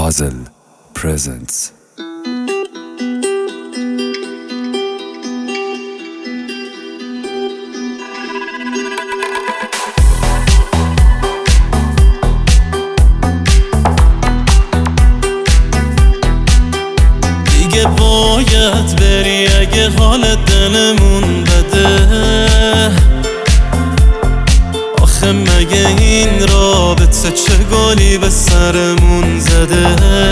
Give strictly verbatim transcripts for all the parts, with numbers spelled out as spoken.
Puzzle presents. دیگه باید بری اگه حال دلمون بده. آخه مگه این رابطه چه گلی به سرمون زده.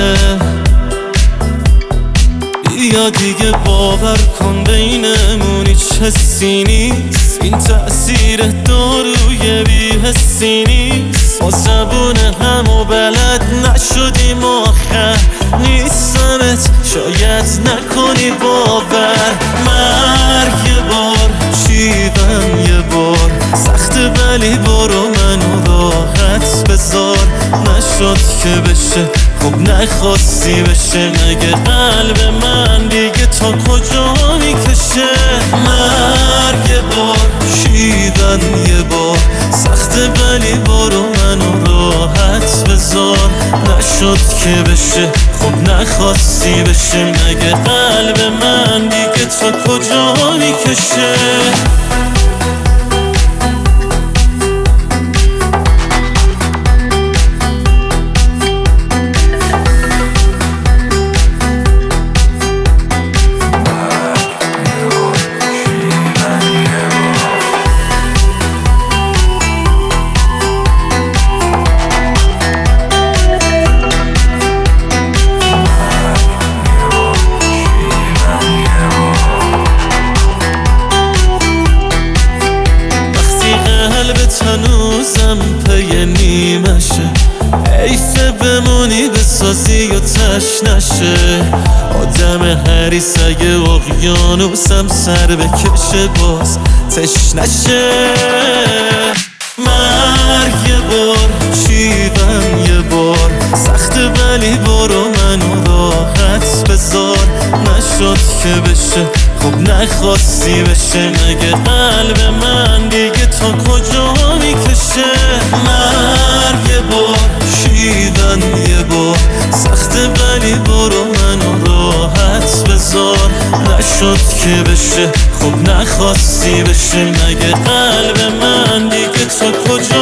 بیا دیگه باور کن بینمون هیچ حسی نیست. این تأثیر داروی بی حسی نیست. با زبون هم و بلد نشدیم آخر نیستمت شاید نکنی باور. مرگ یه بار شیون یه بار سخته ولی برو منو راحت بذار. نشد که بشه خب نخواستی بشه. مگه قلب من دیگه تا کجا میکشه. مرگ یه بار شیون یه بار سخته ولی برو منو راحت بذار. نشد که بشه خب نخواستی بشه. مگه قلب من دیگه تا کجا میکشه. هنوزم پی نیمشه. حیفه بمونی بسازی و تش نشه. آدم حریص اگه اقیانوسم سر بکشه باز تش نشه. مرگ یه بار شیون یه بار سخته ولی برو منو راحت بذار. نشد که بشه خب نخواستی بشه. مگه قلب من دیگه تا کجا میکشه. مرگ یه بار شیون یه بار سخته ولی برو منو راحت بذار. نشد که بشه خب نخواستی بشه. مگه قلب من دیگه تا کجا